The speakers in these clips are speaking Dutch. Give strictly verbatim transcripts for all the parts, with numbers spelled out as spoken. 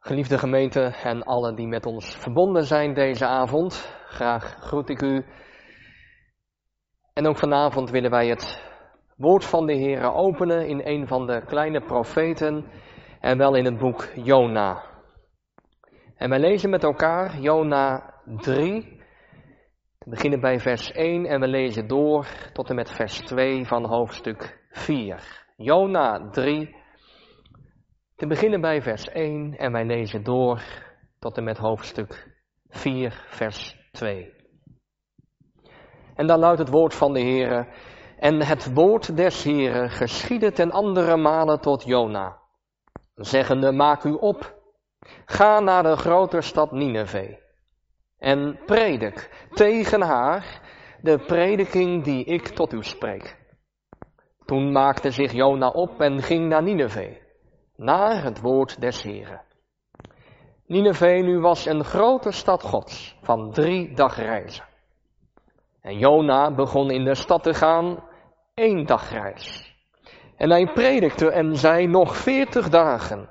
Geliefde gemeente en allen die met ons verbonden zijn deze avond, graag groet ik u. En ook vanavond willen wij het woord van de Heere openen in een van de kleine profeten en wel in het boek Jona. En wij lezen met elkaar Jona drie, we beginnen bij vers één en we lezen door tot en met vers twee van hoofdstuk vier. Jona drie, te beginnen bij vers één en wij lezen door tot en met hoofdstuk vier, vers twee. En dan luidt het woord van de Heere: en het woord des Heere geschiedde ten andere male tot Jona, zeggende: maak u op, ga naar de grote stad Nineve en predik tegen haar de prediking die ik tot u spreek. Toen maakte zich Jona op en ging naar Nineve, naar het woord des Heeren. Nineve nu was een grote stad Gods van drie dagreizen. En Jona begon in de stad te gaan één dagreis. En hij predikte en zei: nog veertig dagen,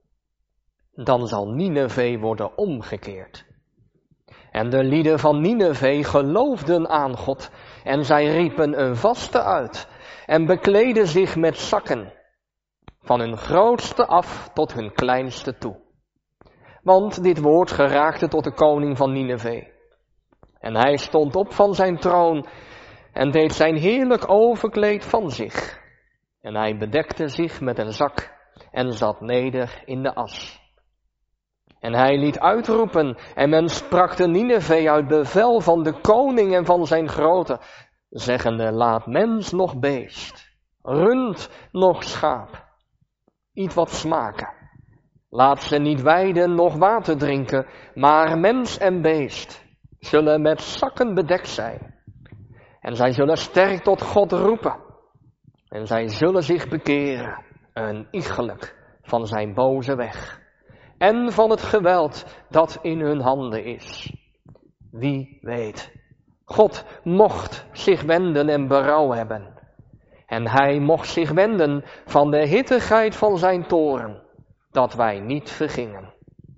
dan zal Nineve worden omgekeerd. En de lieden van Nineve geloofden aan God en zij riepen een vaste uit en bekleden zich met zakken, van hun grootste af tot hun kleinste toe. Want dit woord geraakte tot de koning van Nineve. En hij stond op van zijn troon en deed zijn heerlijk overkleed van zich. En hij bedekte zich met een zak en zat neder in de as. En hij liet uitroepen en men sprak te Nineve uit bevel van de koning en van zijn grootte, zeggende: laat mens nog beest, rund nog schaap, iets wat smaken. Laat ze niet weiden nog water drinken, maar mens en beest zullen met zakken bedekt zijn. En zij zullen sterk tot God roepen. En zij zullen zich bekeren, een iegelijk van zijn boze weg. En van het geweld dat in hun handen is. Wie weet, God mocht zich wenden en berouw hebben. En hij mocht zich wenden van de hittigheid van zijn toorn, dat wij niet vergingen.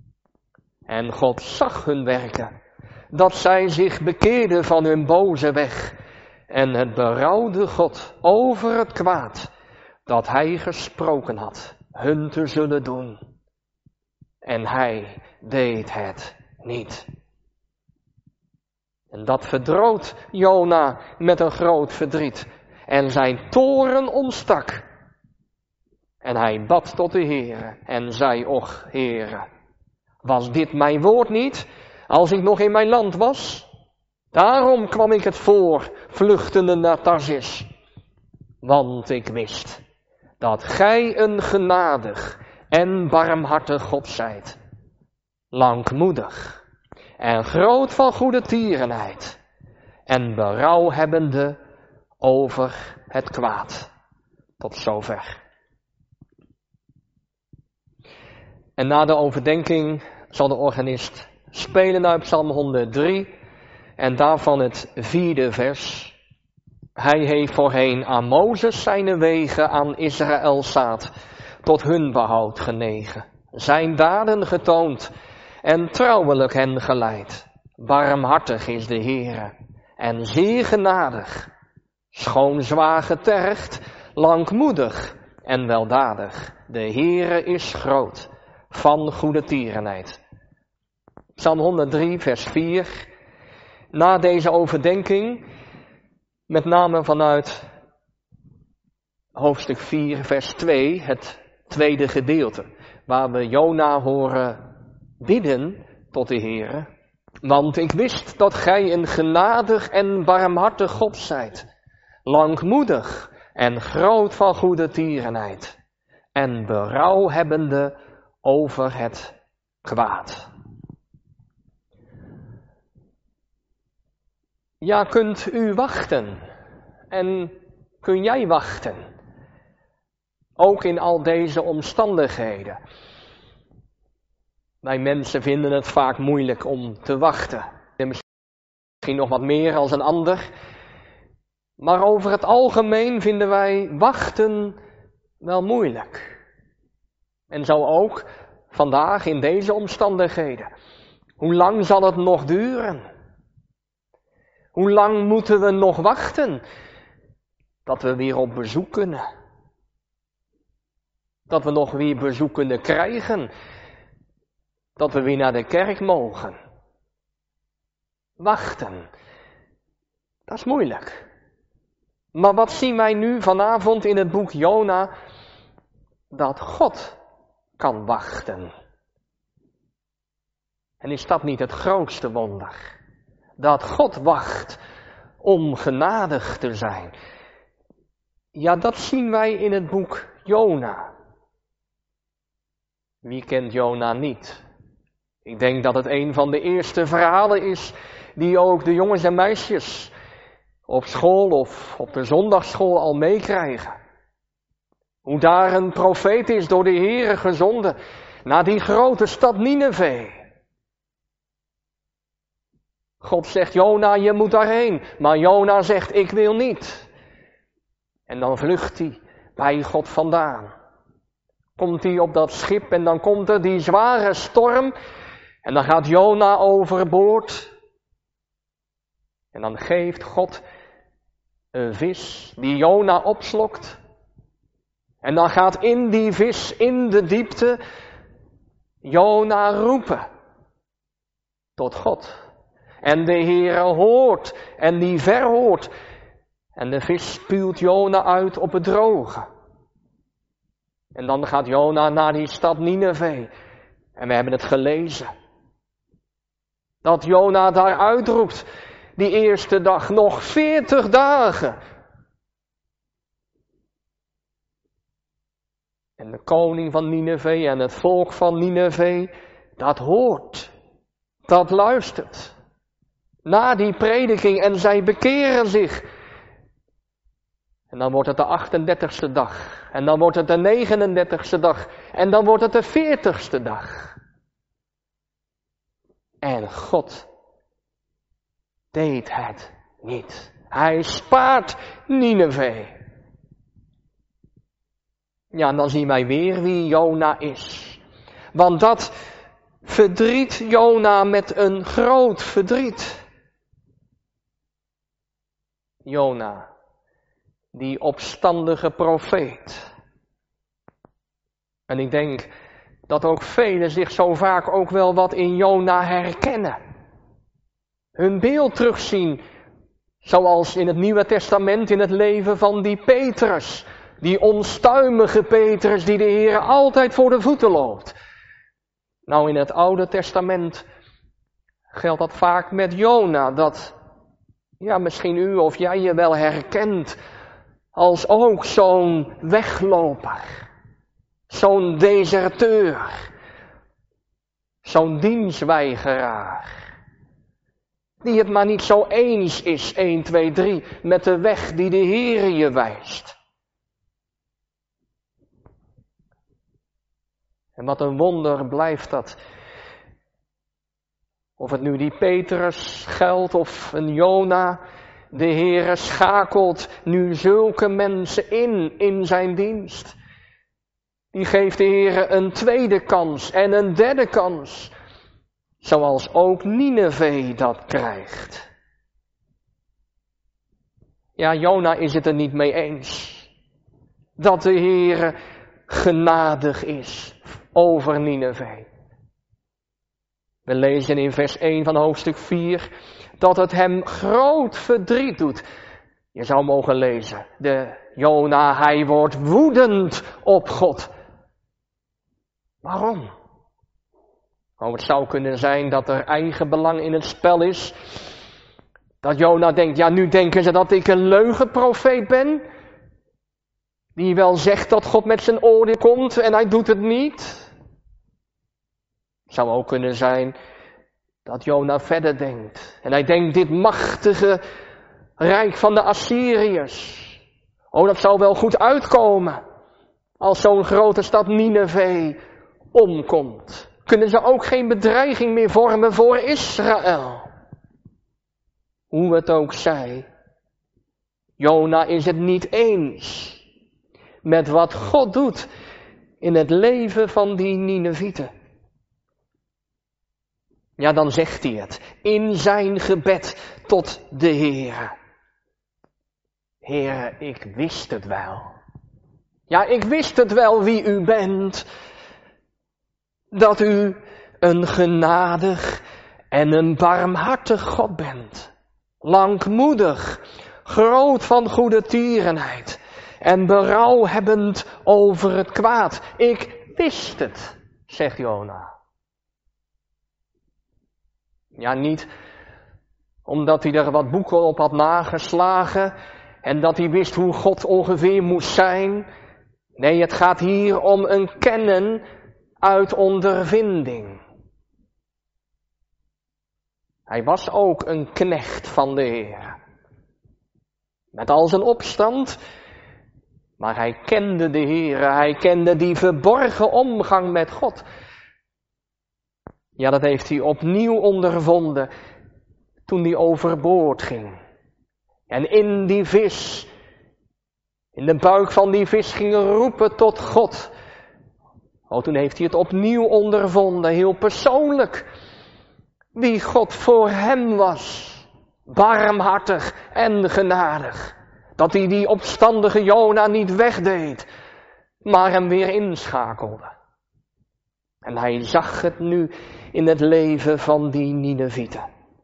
En God zag hun werken, dat zij zich bekeerden van hun boze weg. En het berouwde God over het kwaad, dat hij gesproken had, hun te zullen doen. En hij deed het niet. En dat verdroot Jona met een groot verdriet. En zijn toorn ontstak. En hij bad tot de Heere en zei: och Heere, was dit mijn woord niet, als ik nog in mijn land was? Daarom kwam ik het voor, vluchtende naar Tarsis. Want ik wist dat gij een genadig en barmhartig God zijt, langmoedig en groot van goede tierenheid, en berouw hebbende over het kwaad. Tot zover. En na de overdenking zal de organist spelen uit Psalm honderddrie en daarvan het vierde vers. Hij heeft voorheen aan Mozes zijn wegen aan Israël zaad tot hun behoud genegen, zijn daden getoond en trouwelijk hen geleid. Barmhartig is de Heere en zeer genadig, schoon zwaar getergd, langmoedig en weldadig. De Heere is groot, van goede tierenheid. Psalm honderddrie, vers vier. Na deze overdenking, met name vanuit hoofdstuk vier, vers twee, het tweede gedeelte, waar we Jona horen bidden tot de Heere. Want ik wist dat gij een genadig en barmhartig God zijt, langmoedig en groot van goede tierenheid, en berouw hebbende over het kwaad. Ja, kunt u wachten en kun jij wachten, ook in al deze omstandigheden? Wij mensen vinden het vaak moeilijk om te wachten. En misschien nog wat meer als een ander. Maar over het algemeen vinden wij wachten wel moeilijk. En zo ook vandaag in deze omstandigheden? Hoe lang zal het nog duren? Hoe lang moeten we nog wachten dat we weer op bezoek kunnen? Dat we nog weer bezoek kunnen krijgen? Dat we weer naar de kerk mogen? Wachten, dat is moeilijk. Maar wat zien wij nu vanavond in het boek Jona? Dat God kan wachten. En is dat niet het grootste wonder? Dat God wacht om genadig te zijn. Ja, dat zien wij in het boek Jona. Wie kent Jona niet? Ik denk dat het een van de eerste verhalen is die ook de jongens en meisjes op school of op de zondagsschool al meekrijgen. Hoe daar een profeet is door de Heere gezonden naar die grote stad Nineve. God zegt, Jona, je moet daarheen. Maar Jona zegt, ik wil niet. En dan vlucht hij bij God vandaan. Komt hij op dat schip en dan komt er die zware storm. En dan gaat Jona overboord. En dan geeft God een vis die Jona opslokt. En dan gaat in die vis, in de diepte, Jona roepen tot God. En de Heere hoort en die verhoort. En de vis spuwt Jona uit op het droge. En dan gaat Jona naar die stad Nineve. En we hebben het gelezen. Dat Jona daar uitroept, die eerste dag, nog veertig dagen. En de koning van Nineve en het volk van Nineve, dat hoort, dat luistert. Na die prediking en zij bekeren zich. En dan wordt het de achtendertigste dag. En dan wordt het de negenendertigste dag. En dan wordt het de veertigste dag. En God deed het niet. Hij spaart Nineve. Ja, en dan zien wij weer wie Jona is. Want dat verdriet Jona met een groot verdriet. Jona, die opstandige profeet. En ik denk dat ook velen zich zo vaak ook wel wat in Jona herkennen. Hun beeld terugzien, zoals in het Nieuwe Testament in het leven van die Petrus. Die onstuimige Petrus die de Heer altijd voor de voeten loopt. Nou, in het Oude Testament geldt dat vaak met Jona, dat ja, misschien u of jij je wel herkent als ook zo'n wegloper, zo'n deserteur, zo'n dienstweigeraar, die het maar niet zo eens is, één, twee, drie, met de weg die de Heere je wijst. En wat een wonder blijft dat. Of het nu die Petrus geldt of een Jona, de Heere schakelt nu zulke mensen in, in zijn dienst. Die geeft de Heere een tweede kans en een derde kans. Zoals ook Nineve dat krijgt. Ja, Jona is het er niet mee eens. Dat de Heere genadig is over Nineve. We lezen in vers één van hoofdstuk vier dat het hem groot verdriet doet. Je zou mogen lezen, de Jona, hij wordt woedend op God. Waarom? Oh, het zou kunnen zijn dat er eigen belang in het spel is. Dat Jona denkt, ja, nu denken ze dat ik een leugenprofeet ben. Die wel zegt dat God met zijn oordeel komt en hij doet het niet. Het zou ook kunnen zijn dat Jona verder denkt. En hij denkt, dit machtige rijk van de Assyriërs. Oh, dat zou wel goed uitkomen. Als zo'n grote stad Nineve omkomt. Kunnen ze ook geen bedreiging meer vormen voor Israël. Hoe het ook zij. Jona is het niet eens met wat God doet in het leven van die Ninevieten. Ja, dan zegt hij het in zijn gebed tot de Heere. Heere, ik wist het wel. Ja, ik wist het wel wie u bent. Dat u een genadig en een barmhartig God bent. Langmoedig, groot van goede tierenheid en berouwhebbend over het kwaad. Ik wist het, zegt Jona. Ja, niet omdat hij er wat boeken op had nageslagen en dat hij wist hoe God ongeveer moest zijn. Nee, het gaat hier om een kennen uit ondervinding. Hij was ook een knecht van de Heer. Met al zijn opstand, maar hij kende de Heer, hij kende die verborgen omgang met God. Ja, dat heeft hij opnieuw ondervonden toen hij overboord ging. En in die vis, in de buik van die vis ging roepen tot God. Oh, toen heeft hij het opnieuw ondervonden, heel persoonlijk. Wie God voor hem was, barmhartig en genadig. Dat hij die opstandige Jona niet wegdeed, maar hem weer inschakelde. En hij zag het nu in het leven van die Ninevieten.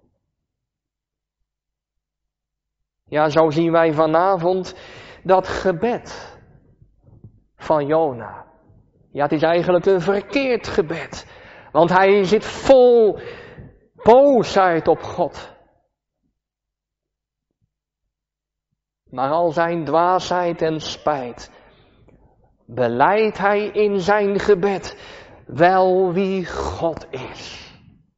Ja, zo zien wij vanavond dat gebed van Jona. Ja, het is eigenlijk een verkeerd gebed. Want hij zit vol boosheid op God. Maar al zijn dwaasheid en spijt, belijdt hij in zijn gebed wel wie God is.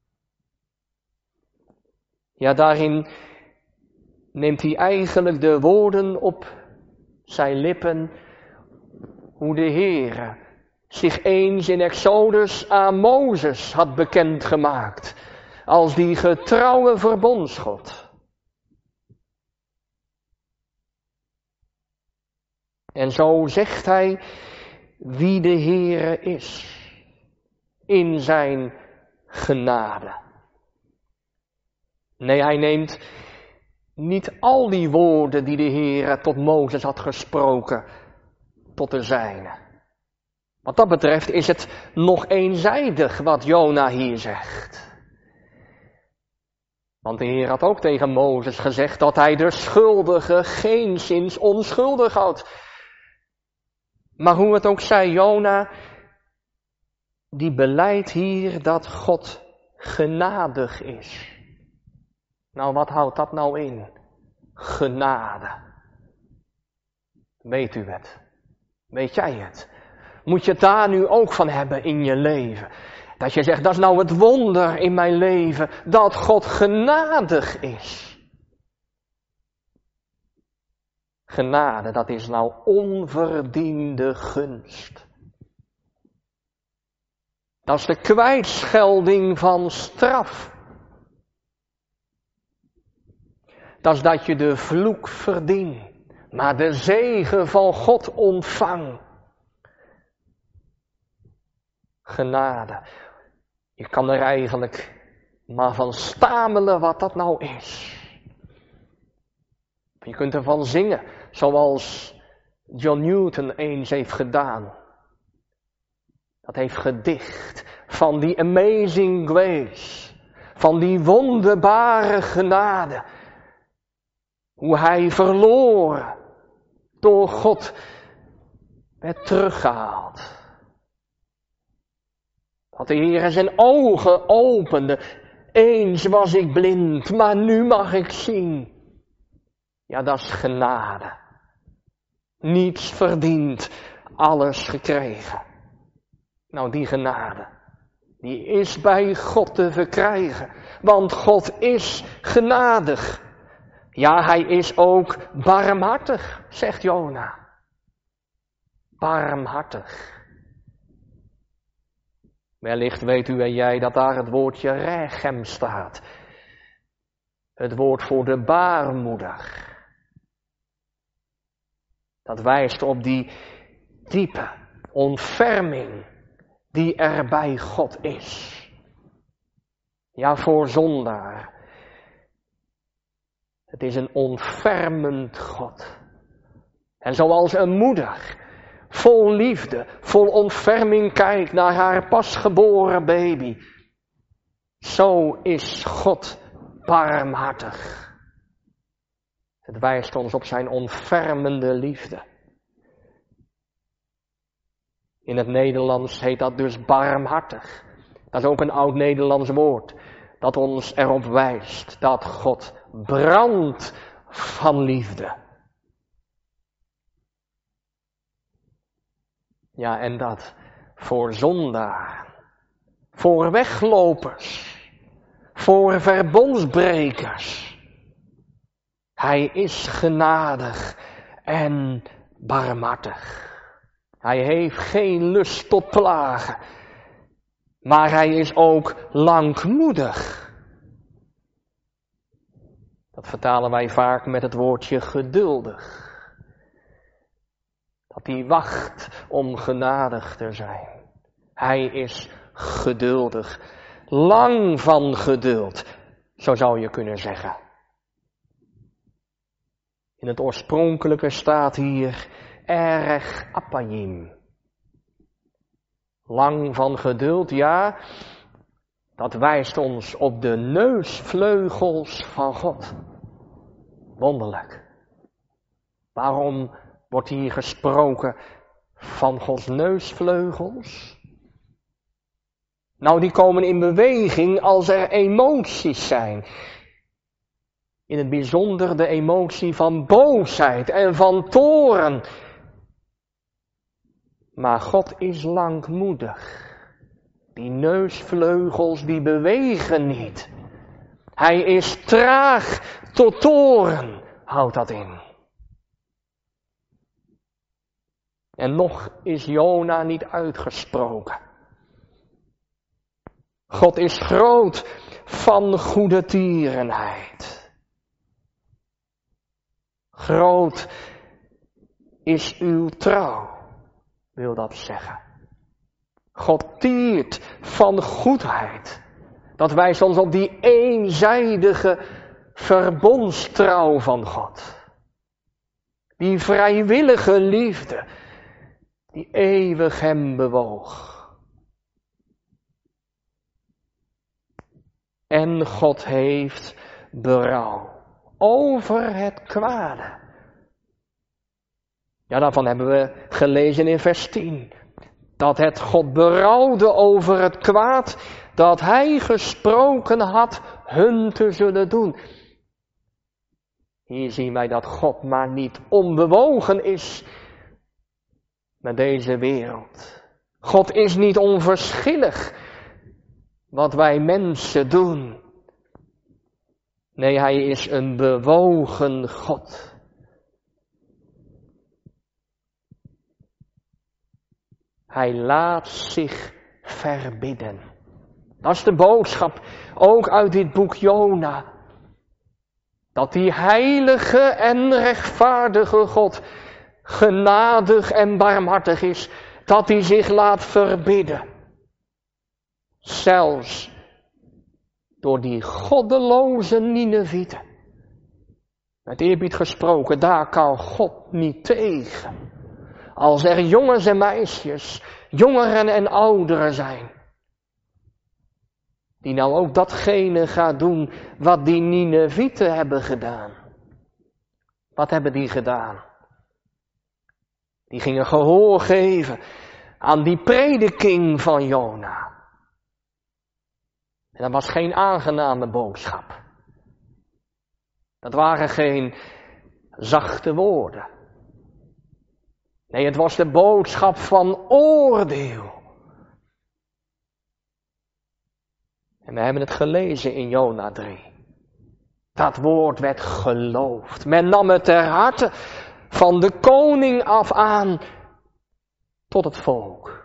Ja, daarin neemt hij eigenlijk de woorden op zijn lippen, hoe de Heere zich eens in Exodus aan Mozes had bekendgemaakt, als die getrouwe verbondsgod. En zo zegt hij wie de Heere is, in zijn genade. Nee, hij neemt niet al die woorden die de Heere tot Mozes had gesproken, tot de zijne. Wat dat betreft is het nog eenzijdig wat Jona hier zegt. Want de Heer had ook tegen Mozes gezegd dat hij de schuldige geenszins onschuldig houdt. Maar hoe het ook zij, Jona, die belijdt hier dat God genadig is. Nou, wat houdt dat nou in? Genade. Weet u het? Weet jij het? Moet je het daar nu ook van hebben in je leven? Dat je zegt, dat is nou het wonder in mijn leven, dat God genadig is. Genade, dat is nou onverdiende gunst. Dat is de kwijtschelding van straf. Dat is dat je de vloek verdient, maar de zegen van God ontvangt. Genade. Je kan er eigenlijk maar van stamelen wat dat nou is. Je kunt ervan zingen, zoals John Newton eens heeft gedaan. Dat heeft gedicht van die amazing grace, van die wonderbare genade. Hoe hij verloren door God werd teruggehaald. Dat de Heer zijn ogen opende. Eens was ik blind, maar nu mag ik zien. Ja, dat is genade. Niets verdiend, alles gekregen. Nou, die genade, die is bij God te verkrijgen. Want God is genadig. Ja, hij is ook barmhartig, zegt Jona. Barmhartig. Wellicht weet u en jij dat daar het woordje rechem staat. Het woord voor de baarmoeder. Dat wijst op die diepe ontferming die er bij God is. Ja, voor zondaar. Het is een ontfermend God. En zoals een moeder vol liefde, vol ontferming kijkt naar haar pasgeboren baby, zo is God barmhartig. Het wijst ons op zijn ontfermende liefde. In het Nederlands heet dat dus barmhartig. Dat is ook een oud Nederlands woord dat ons erop wijst dat God brandt van liefde. Ja, en dat voor zondaar, voor weglopers, voor verbondsbrekers. Hij is genadig en barmhartig. Hij heeft geen lust tot plagen, maar hij is ook langmoedig. Dat vertalen wij vaak met het woordje geduldig. Dat hij wacht om genadig te zijn. Hij is geduldig, lang van geduld, zo zou je kunnen zeggen. In het oorspronkelijke staat hier erg apayim. Lang van geduld, ja, dat wijst ons op de neusvleugels van God. Wonderlijk. Waarom wordt hier gesproken van Gods neusvleugels? Nou, die komen in beweging als er emoties zijn. In het bijzonder de emotie van boosheid en van toorn. Maar God is langmoedig. Die neusvleugels die bewegen niet. Hij is traag tot toorn, houdt dat in. En nog is Jona niet uitgesproken. God is groot van goede tierenheid. Groot is uw trouw, wil dat zeggen. God tiert van goedheid. Dat wijst ons op die eenzijdige verbondstrouw van God. Die vrijwillige liefde, die eeuwig hem bewoog. En God heeft berouw over het kwade. Ja, daarvan hebben we gelezen in vers tien. Dat het God berouwde over het kwaad dat hij gesproken had hun te zullen doen. Hier zien wij dat God maar niet onbewogen is met deze wereld. God is niet onverschillig wat wij mensen doen. Nee, hij is een bewogen God. Hij laat zich verbidden. Dat is de boodschap, ook uit dit boek Jona. Dat die heilige en rechtvaardige God genadig en barmhartig is. Dat hij zich laat verbidden. Zelfs door die goddeloze Ninevieten. Met eerbied gesproken, daar kan God niet tegen. Als er jongens en meisjes, jongeren en ouderen zijn. Die nou ook datgene gaat doen wat die Ninevieten hebben gedaan. Wat hebben die gedaan? Die gingen gehoor geven aan die prediking van Jona. En dat was geen aangename boodschap. Dat waren geen zachte woorden. Nee, het was de boodschap van oordeel. En we hebben het gelezen in Jona drie. Dat woord werd geloofd. Men nam het ter harte van de koning af aan tot het volk.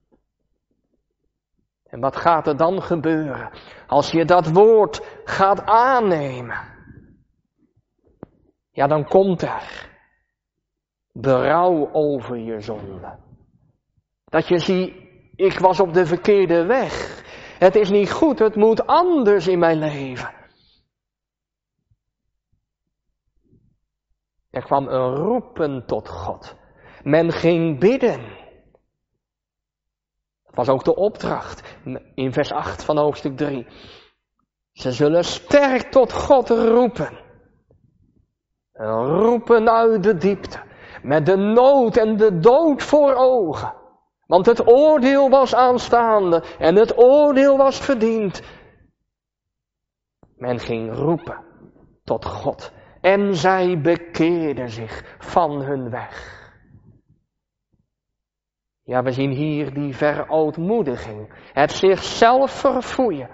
En wat gaat er dan gebeuren als je dat woord gaat aannemen? Ja, dan komt er berouw over je zonde. Dat je ziet, ik was op de verkeerde weg. Het is niet goed, het moet anders in mijn leven. Er kwam een roepen tot God. Men ging bidden. Dat was ook de opdracht in vers acht van hoofdstuk drie. Ze zullen sterk tot God roepen. Roepen uit de diepte. Met de nood en de dood voor ogen. Want het oordeel was aanstaande en het oordeel was verdiend. Men ging roepen tot God. En zij bekeerden zich van hun weg. Ja, we zien hier die verootmoediging. Het zichzelf verfoeien.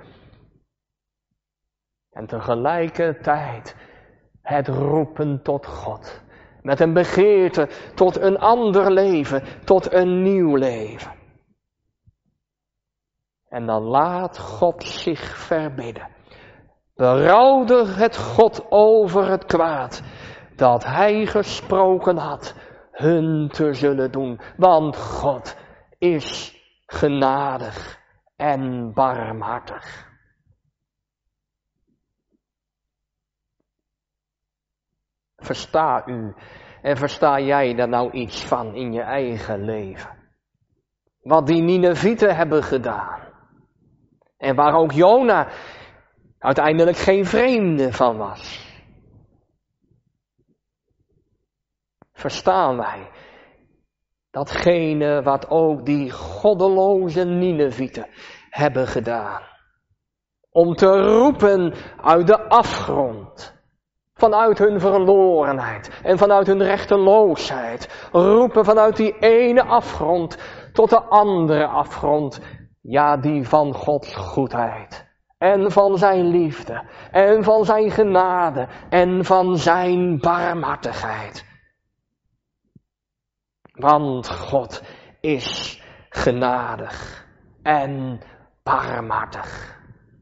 En tegelijkertijd het roepen tot God. Met een begeerte tot een ander leven, tot een nieuw leven. En dan laat God zich verbidden. Berouwde het God over het kwaad dat hij gesproken had hun te zullen doen. Want God is genadig en barmhartig. Versta u en versta jij daar nou iets van in je eigen leven? Wat die Ninevieten hebben gedaan. En waar ook Jona uiteindelijk geen vreemde van was. Verstaan wij datgene wat ook die goddeloze Ninevieten hebben gedaan. Om te roepen uit de afgrond. Vanuit hun verlorenheid en vanuit hun rechteloosheid. Roepen vanuit die ene afgrond tot de andere afgrond. Ja, die van Gods goedheid. En van zijn liefde. En van zijn genade. En van zijn barmhartigheid. Want God is genadig en barmhartig.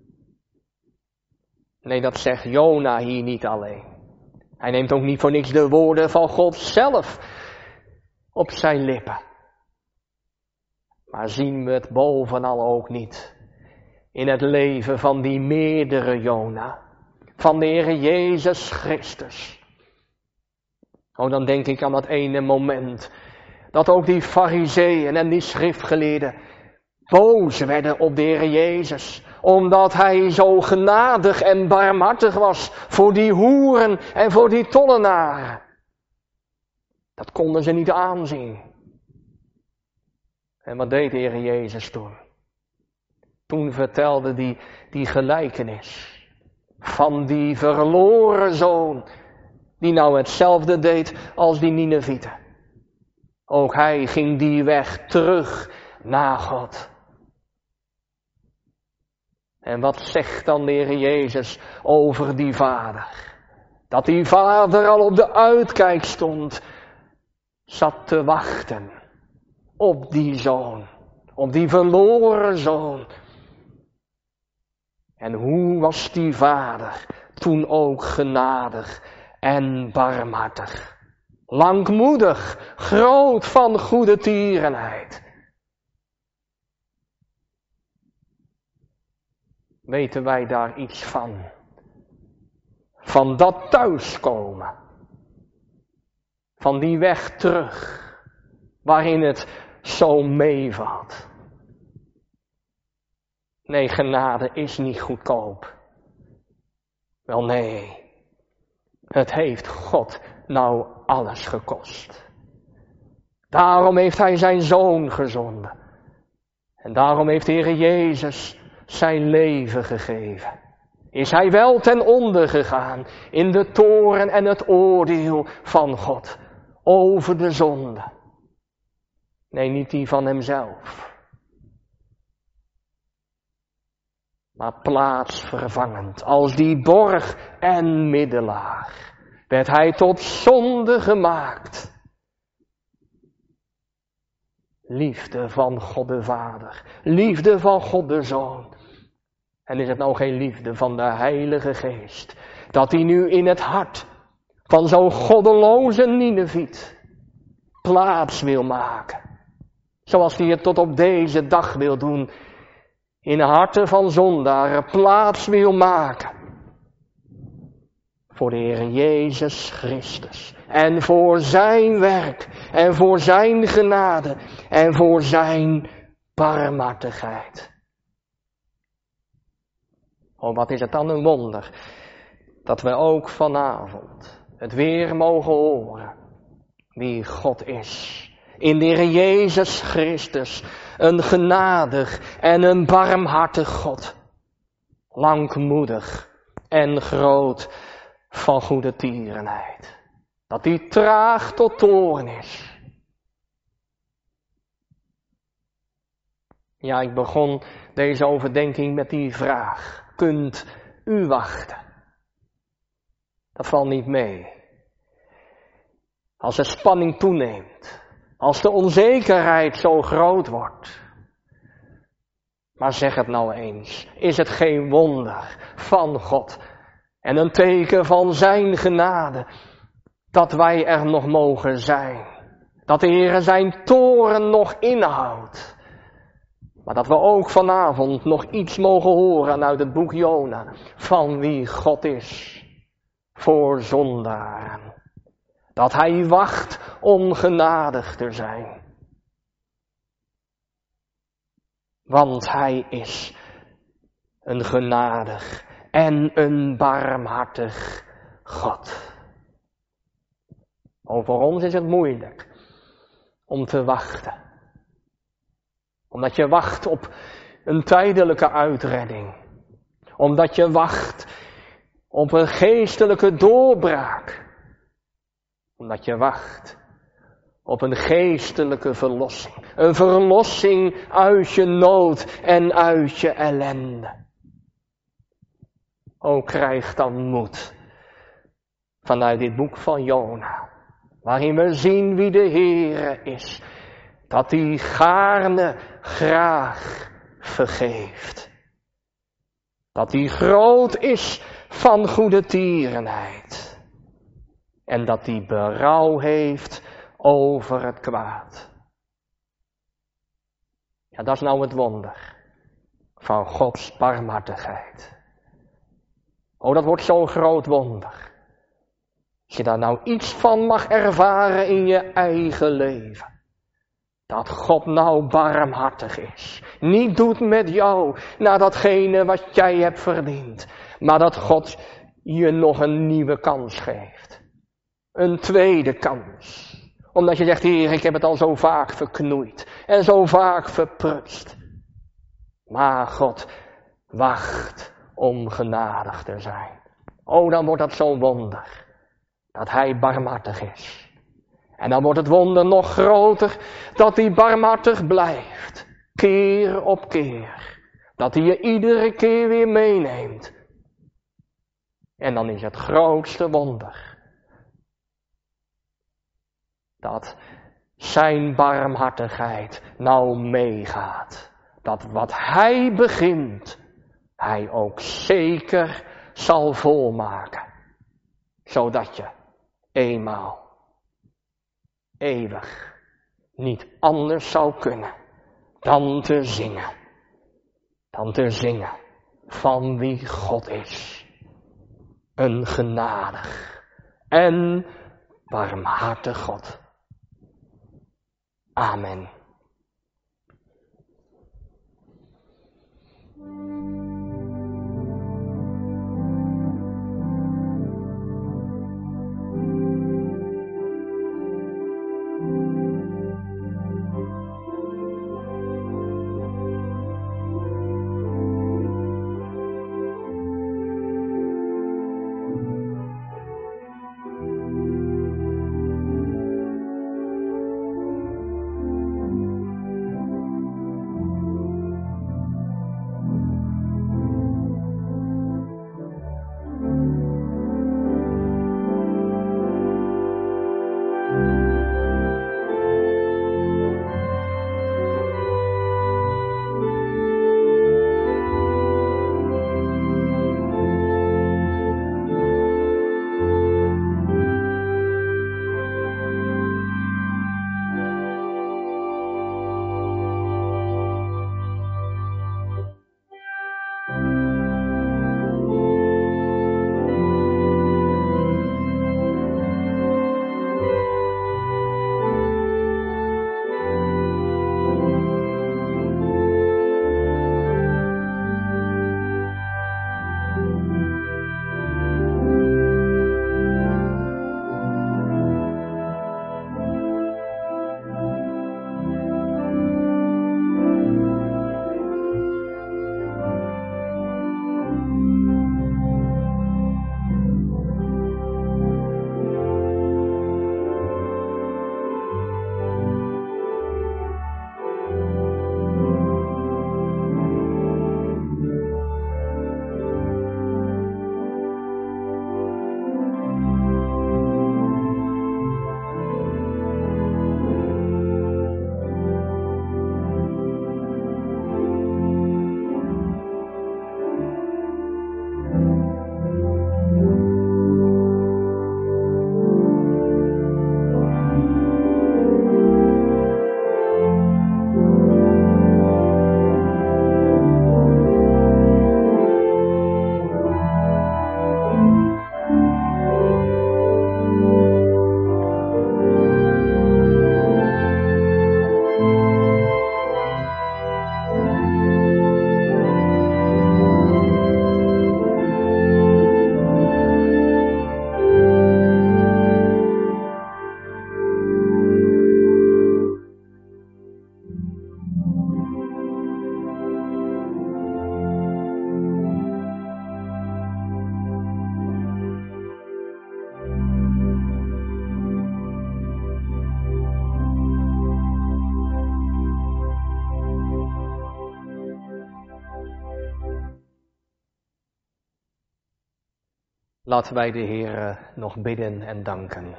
Nee, dat zegt Jona hier niet alleen. Hij neemt ook niet voor niks de woorden van God zelf op zijn lippen. Maar zien we het bovenal ook niet in het leven van die meerdere Jona, van de Heer Jezus Christus. Oh, dan denk ik aan dat ene moment dat ook die farizeeën en die schriftgeleerden boos werden op de Heer Jezus, omdat hij zo genadig en barmhartig was voor die hoeren en voor die tollenaren. Dat konden ze niet aanzien. En wat deed de Heer Jezus toen? Toen vertelde die, die gelijkenis van die verloren zoon, die nou hetzelfde deed als die Ninevieten. Ook hij ging die weg terug naar God. En wat zegt dan de Heer Jezus over die vader? Dat die vader al op de uitkijk stond, zat te wachten op die zoon, op die verloren zoon. En hoe was die vader toen ook genadig en barmhartig? Langmoedig, groot van goede tierenheid. Weten wij daar iets van? Van dat thuiskomen. Van die weg terug. Waarin het zo meevalt. Nee, genade is niet goedkoop. Wel nee. Het heeft God nou alles gekost. Daarom heeft hij zijn zoon gezonden. En daarom heeft de Heer Jezus zijn leven gegeven. Is hij wel ten onder gegaan in de toorn en het oordeel van God over de zonde. Nee, niet die van hemzelf. Maar plaatsvervangend als die borg en middelaar werd hij tot zonde gemaakt. Liefde van God de Vader, liefde van God de Zoon. En is het nou geen liefde van de Heilige Geest, dat hij nu in het hart van zo'n goddeloze Nineviet plaats wil maken. Zoals hij het tot op deze dag wil doen in harten van zondaren plaats wil maken voor de Heer Jezus Christus. En voor zijn werk en voor zijn genade en voor zijn barmhartigheid. Oh, wat is het dan een wonder dat we ook vanavond het weer mogen horen wie God is. In de Heer Jezus Christus, een genadig en een barmhartig God. Langmoedig en groot van goede tierenheid. Dat hij traag tot toorn is. Ja, ik begon deze overdenking met die vraag. Kunt u wachten? Dat valt niet mee. Als de spanning toeneemt. Als de onzekerheid zo groot wordt. Maar zeg het nou eens. Is het geen wonder van God en een teken van zijn genade dat wij er nog mogen zijn? Dat de Heer zijn toorn nog inhoudt. Maar dat we ook vanavond nog iets mogen horen uit het boek Jona van wie God is voor zondaren. Dat hij wacht om genadig te zijn. Want hij is een genadig en een barmhartig God. Oh, voor ons is het moeilijk om te wachten. Omdat je wacht op een tijdelijke uitredding. Omdat je wacht op een geestelijke doorbraak. Omdat je wacht op een geestelijke verlossing. Een verlossing uit je nood en uit je ellende. O, krijg dan moed vanuit dit boek van Jona. Waarin we zien wie de Heere is. Dat hij gaarne graag vergeeft. Dat hij groot is van goede tierenheid. En dat hij berouw heeft over het kwaad. Ja, dat is nou het wonder van Gods barmhartigheid. Oh, dat wordt zo'n groot wonder. Als je daar nou iets van mag ervaren in je eigen leven. Dat God nou barmhartig is. Niet doet met jou naar datgene wat jij hebt verdiend. Maar dat God je nog een nieuwe kans geeft. Een tweede kans. Omdat je zegt, Heer, ik heb het al zo vaak verknoeid. En zo vaak verprutst. Maar God wacht om genadig te zijn. Oh, dan wordt dat zo'n wonder. Dat hij barmhartig is. En dan wordt het wonder nog groter dat hij barmhartig blijft. Keer op keer. Dat hij je iedere keer weer meeneemt. En dan is het grootste wonder. Dat zijn barmhartigheid nou meegaat. Dat wat hij begint, hij ook zeker zal volmaken. Zodat je eenmaal eeuwig niet anders zou kunnen dan te zingen. Dan te zingen van wie God is. Een genadig en barmhartig God. Amen. Laten wij de Heere nog bidden en danken.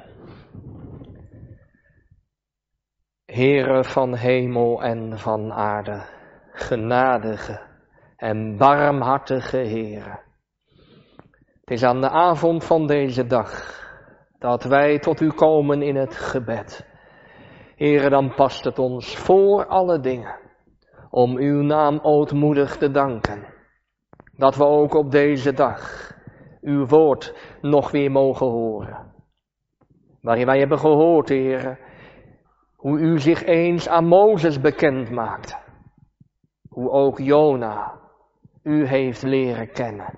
Heere van hemel en van aarde, genadige en barmhartige Heere. Het is aan de avond van deze dag dat wij tot u komen in het gebed. Heere, dan past het ons voor alle dingen om uw naam ootmoedig te danken. Dat we ook op deze dag uw woord nog weer mogen horen. Waarin wij hebben gehoord, Heere, hoe u zich eens aan Mozes bekend maakte. Hoe ook Jona u heeft leren kennen.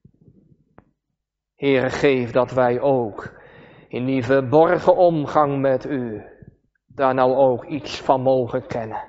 Heere, geef dat wij ook in die verborgen omgang met u daar nou ook iets van mogen kennen.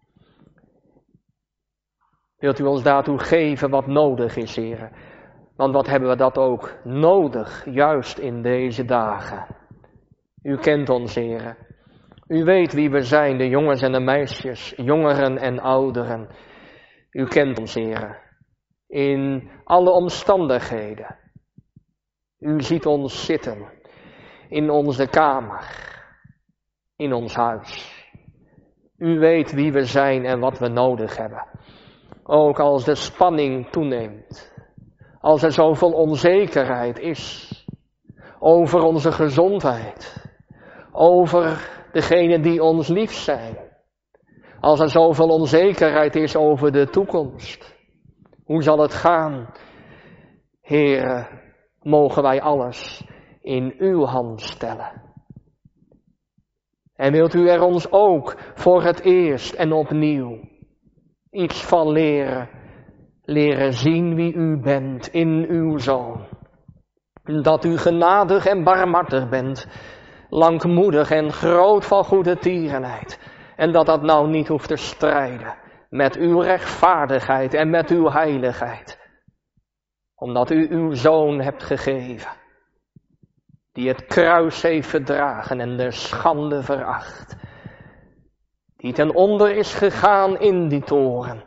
Wilt u ons daartoe geven wat nodig is, Heere? Want wat hebben we dat ook nodig, juist in deze dagen. U kent ons, Heere. U weet wie we zijn, de jongens en de meisjes, jongeren en ouderen. U kent ons, Heere, in alle omstandigheden. U ziet ons zitten in onze kamer, in ons huis. U weet wie we zijn en wat we nodig hebben. Ook als de spanning toeneemt, als er zoveel onzekerheid is over onze gezondheid, over degenen die ons lief zijn, als er zoveel onzekerheid is over de toekomst. Hoe zal het gaan? Heere, mogen wij alles in uw hand stellen. En wilt u er ons ook voor het eerst en opnieuw iets van leren, leren zien wie u bent in uw Zoon. Dat u genadig en barmhartig bent, langmoedig en groot van goede tierenheid. En dat dat nou niet hoeft te strijden met uw rechtvaardigheid en met uw heiligheid. Omdat u uw Zoon hebt gegeven, die het kruis heeft verdragen en de schande veracht. Die ten onder is gegaan in die toren.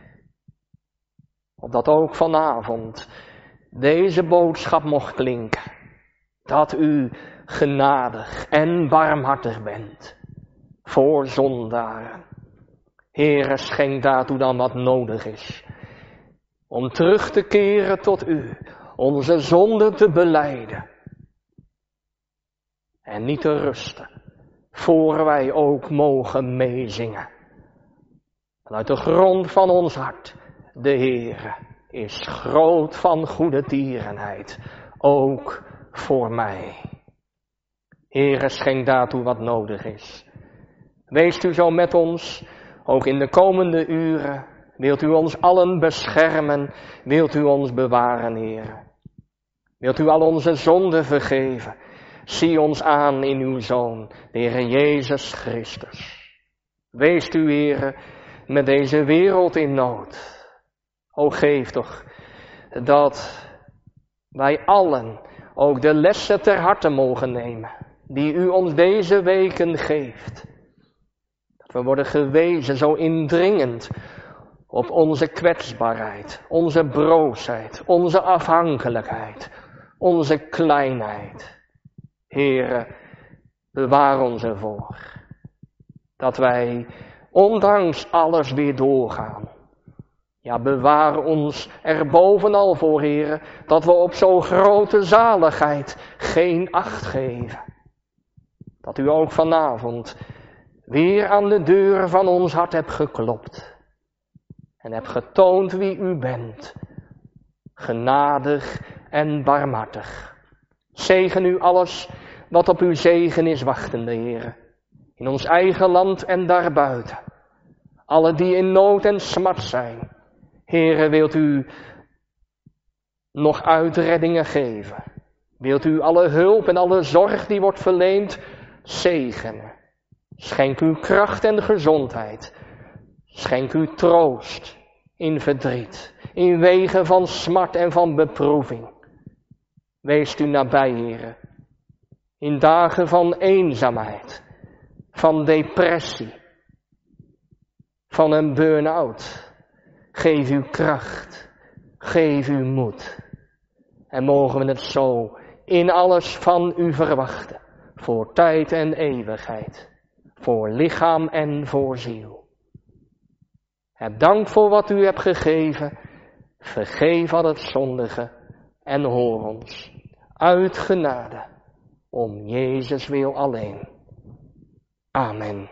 Opdat ook vanavond deze boodschap mocht klinken. Dat u genadig en barmhartig bent voor zondaren. Heere, schenk daartoe dan wat nodig is. Om terug te keren tot u, onze zonde te belijden. En niet te rusten, voor wij ook mogen meezingen. Vanuit de grond van ons hart, de Heere is groot van goede tierenheid, ook voor mij. Heere, schenk daartoe wat nodig is. Wees u zo met ons, ook in de komende uren. Wilt u ons allen beschermen, wilt u ons bewaren, Heere. Wilt u al onze zonden vergeven. Zie ons aan in uw Zoon, de Heere Jezus Christus. Wees u, Heere, met deze wereld in nood. O, geef toch dat wij allen ook de lessen ter harte mogen nemen, die u ons deze weken geeft. Dat we worden gewezen zo indringend op onze kwetsbaarheid, onze broosheid, onze afhankelijkheid, onze kleinheid. Heere, bewaar ons ervoor, dat wij ondanks alles weer doorgaan. Ja, bewaar ons er bovenal voor, Heere, dat we op zo'n grote zaligheid geen acht geven. Dat u ook vanavond weer aan de deur van ons hart hebt geklopt en hebt getoond wie u bent, genadig en barmhartig. Zegen u alles wat op uw zegen is wachtende, Heere, in ons eigen land en daarbuiten. Alle die in nood en smart zijn, Heere, wilt u nog uitreddingen geven. Wilt u alle hulp en alle zorg die wordt verleend zegenen. Schenk u kracht en gezondheid. Schenk u troost in verdriet, in wegen van smart en van beproeving. Wees u nabij, Heere, in dagen van eenzaamheid, van depressie, van een burn-out. Geef u kracht, geef u moed. En mogen we het zo in alles van u verwachten. Voor tijd en eeuwigheid. Voor lichaam en voor ziel. Heb dank voor wat u hebt gegeven. Vergeef al het zondige. En hoor ons uit genade. Om Jezus wil alleen. Amen.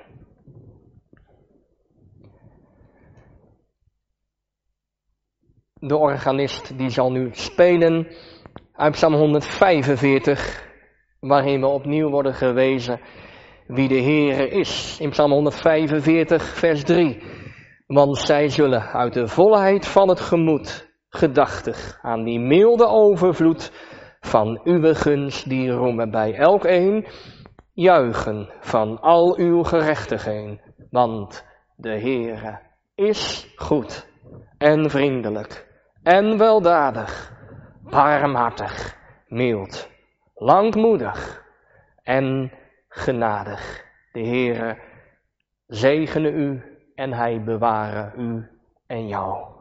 De organist die zal nu spelen uit Psalm honderdvijfenveertig, waarin we opnieuw worden gewezen wie de Heere is. In Psalm honderdvijfenveertig vers drie. Want zij zullen uit de volheid van het gemoed gedachtig aan die milde overvloed van uw gunst die roemen bij elk een, juichen van al uw gerechtigheden, want de Heere is goed en vriendelijk en weldadig, barmhartig, mild, langmoedig en genadig. De Heere zegene u en hij beware u en jou.